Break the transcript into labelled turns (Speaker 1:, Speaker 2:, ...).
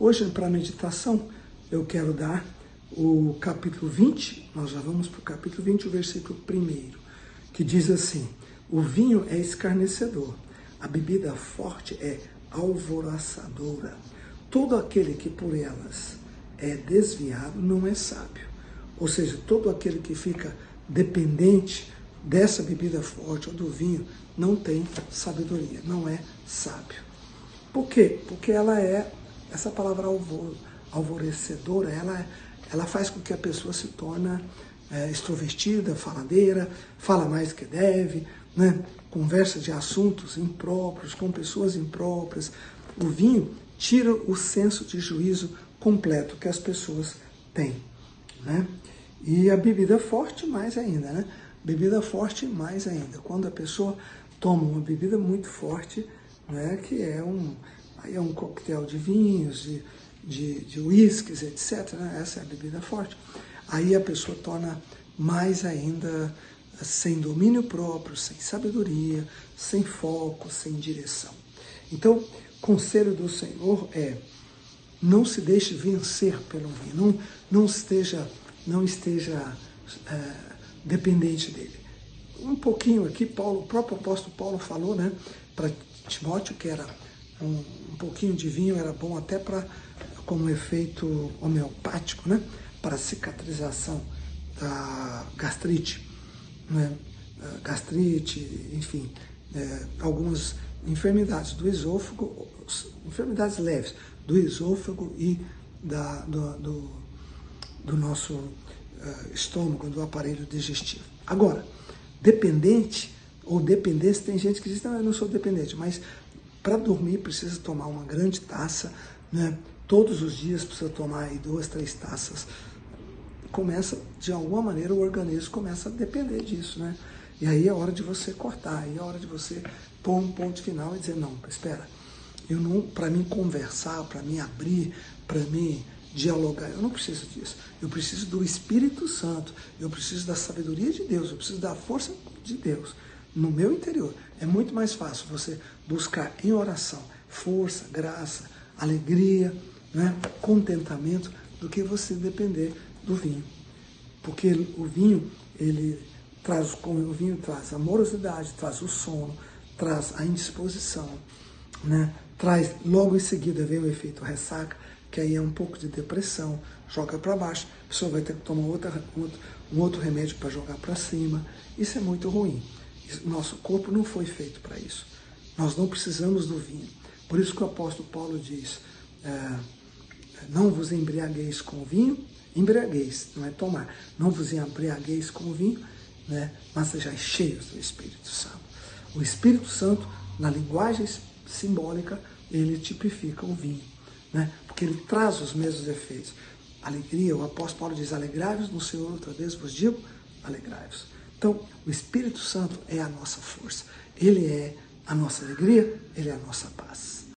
Speaker 1: Hoje, para a meditação, eu quero dar o capítulo 20, nós já vamos para o capítulo 20, o versículo 1, que diz assim: o vinho é escarnecedor, a bebida forte é alvoroçadora. Todo aquele que por elas é desviado não é sábio. Ou seja, todo aquele que fica dependente dessa bebida forte ou do vinho não tem sabedoria, não é sábio. Por quê? Porque essa palavra alvorecedora, ela faz com que a pessoa se torne extrovertida, faladeira, fala mais que deve, né? Conversa de assuntos impróprios, com pessoas impróprias. O vinho tira o senso de juízo completo que as pessoas têm, né? E a bebida forte mais ainda, né? Bebida forte mais ainda. Quando a pessoa toma uma bebida muito forte, né, que é um coquetel de vinhos, de uísques, etc., né? Essa é a bebida forte. Aí a pessoa torna mais ainda sem domínio próprio, sem sabedoria, sem foco, sem direção. Então, conselho do Senhor é: não se deixe vencer pelo vinho, não esteja dependente dele. Um pouquinho aqui, o próprio apóstolo Paulo falou, né, para Timóteo, que era um pouquinho de vinho era bom até como efeito homeopático, né, para cicatrização da gastrite, né, gastrite, enfim, algumas enfermidades do esôfago, enfermidades leves do esôfago e do nosso estômago, do aparelho digestivo. Agora, dependente ou dependência, tem gente que diz: não, eu não sou dependente, mas para dormir precisa tomar uma grande taça, né? Todos os dias precisa tomar aí 2, 3 taças. Começa, de alguma maneira, o organismo começa a depender disso, né? E aí é hora de você cortar, aí é hora de você pôr um ponto final e dizer: não, espera, para mim conversar, para mim abrir, para mim dialogar, eu não preciso disso. Eu preciso do Espírito Santo, eu preciso da sabedoria de Deus, eu preciso da força de Deus no meu interior. É muito mais fácil você buscar em oração força, graça, alegria, né, contentamento, do que você depender do vinho. Porque o vinho traz amorosidade, traz o sono, traz a indisposição, né? Traz, logo em seguida vem o efeito ressaca, que aí é um pouco de depressão, joga para baixo, a pessoa vai ter que tomar um outro remédio para jogar para cima. Isso é muito ruim. Nosso corpo não foi feito para isso. Nós não precisamos do vinho. Por isso que o apóstolo Paulo diz: não vos embriagueis com o vinho, embriagueis, não é tomar. Não vos embriagueis com o vinho, né, mas sejais cheios do Espírito Santo. O Espírito Santo, na linguagem simbólica, ele tipifica o vinho, né, porque ele traz os mesmos efeitos. Alegria, o apóstolo Paulo diz: alegrai-vos no Senhor, outra vez vos digo, alegrai-vos. Então, o Espírito Santo é a nossa força. Ele é a nossa alegria, ele é a nossa paz.